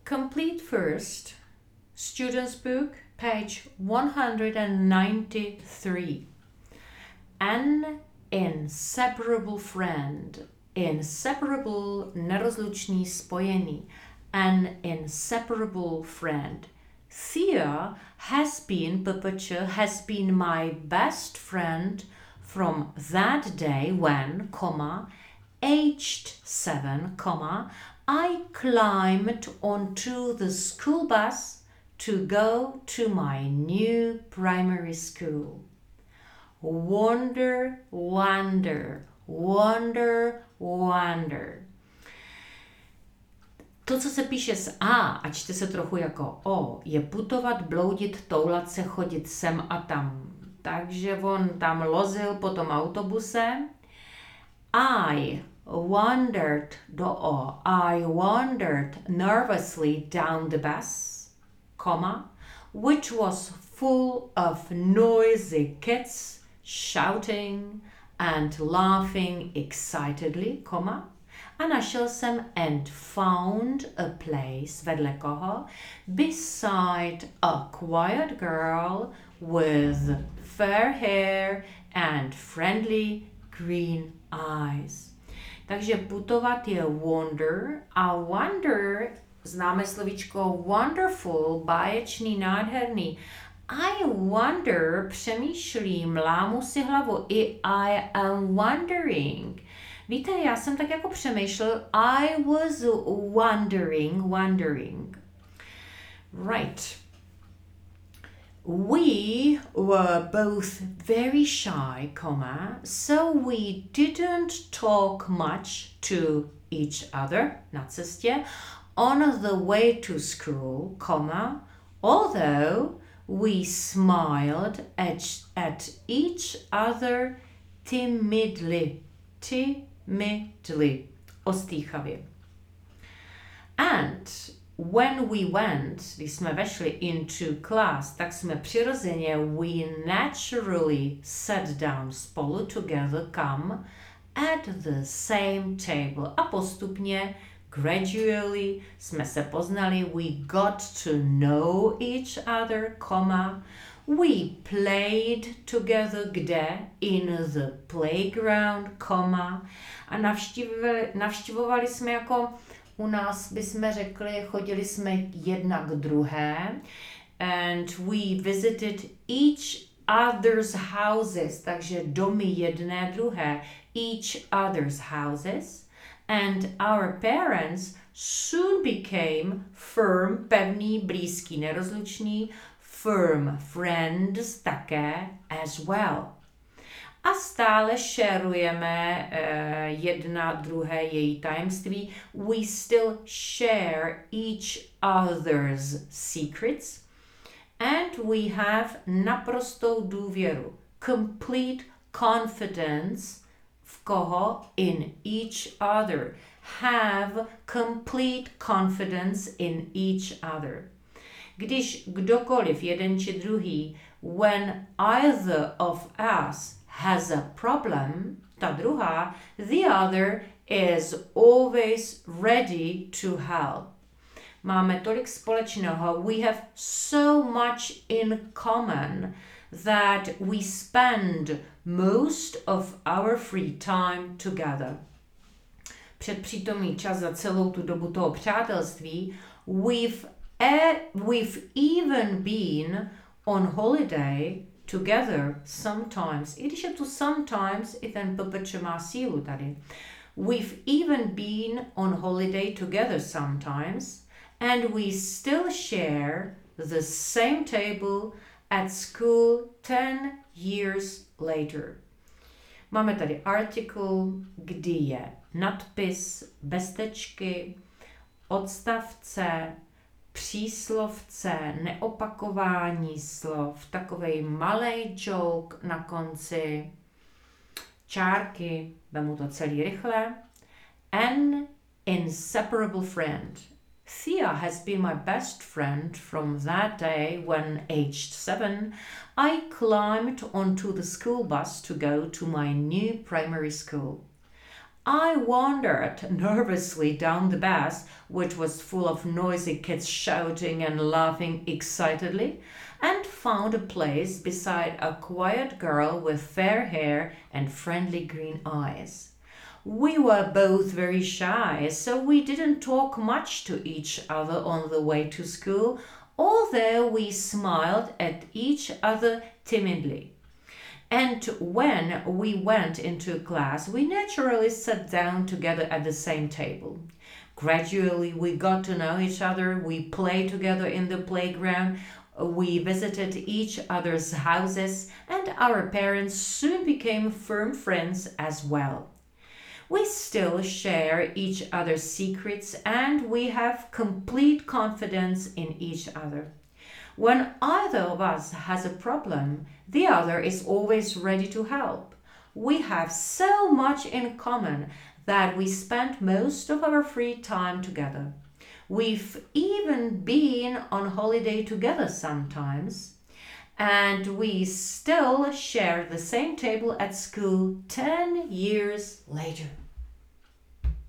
Complete first. Student's book, page 193. An inseparable friend. Inseparable, nerozlučný, spojený. An inseparable friend. Thea has been my best friend from that day when, aged 7, I climbed onto the school bus to go to my new primary school. Wonder, wonder, wonder, wonder. To, co se píše s A a čte se trochu jako O, je putovat, bloudit, toulat se, chodit sem a tam. Takže on tam lozil po tom autobuse. I wandered I wandered nervously down the bus, which was full of noisy kids shouting and laughing excitedly, a našel jsem and found a place vedle koho? Beside a quiet girl with fair hair and friendly green eyes. Takže putovat je wander a wonder známe slovíčko wonderful, báječný, nádherný. I wonder, přemýšlím, lámu si hlavu. I am wondering. Víte, já jsem tak jako přemýšlel. I was wondering. Right. We were both very shy, so we didn't talk much to each other na cestě on the way to school, although we smiled at each other timidly, ostýchavě. And when we went, když jsme vešli into class, tak jsme přirozeně, we naturally sat down spolu together, at the same table. A postupně, gradually, jsme se poznali, we got to know each other, we played together, kde? In the playground, a navštěvovali jsme jako u nás bychom řekli, chodili jsme jedna k druhé and we visited each other's houses, takže domy jedné druhé, each other's houses, and our parents soon became firm, pevný, blízký, nerozlučný, firm friends také as well. A stále šerujeme jedna druhé její tajemství. We still share each other's secrets. And we have naprostou důvěru. Complete confidence v koho? In each other. Have complete confidence in each other. Když kdokoliv, jeden či druhý, when either of us has a problem, ta druhá, the other is always ready to help. Máme tolik společného, we have so much in common that we spend most of our free time together. Předpřítomný čas za celou tu dobu toho přátelství, we've even been on holiday together sometimes. I když je tu sometimes, i ten ppč má sílu tady. We've even been on holiday together sometimes, and we still share the same table at school 10 years later. Máme tady article, kdy je nadpis, bez tečky, odstavce, příslovce, neopakování slov, takovej malej joke na konci, čárky, vemu to celý rychle. An inseparable friend. Thea has been my best friend from that day when, aged 7, I climbed onto the school bus to go to my new primary school. I wandered nervously down the bus, which was full of noisy kids shouting and laughing excitedly, and found a place beside a quiet girl with fair hair and friendly green eyes. We were both very shy, so we didn't talk much to each other on the way to school, although we smiled at each other timidly. And when we went into class, we naturally sat down together at the same table. Gradually, we got to know each other, we played together in the playground, we visited each other's houses, and our parents soon became firm friends as well. We still share each other's secrets and we have complete confidence in each other. When either of us has a problem, the other is always ready to help. We have so much in common that we spend most of our free time together. We've even been on holiday together sometimes, and we still share the same table at school 10 years later.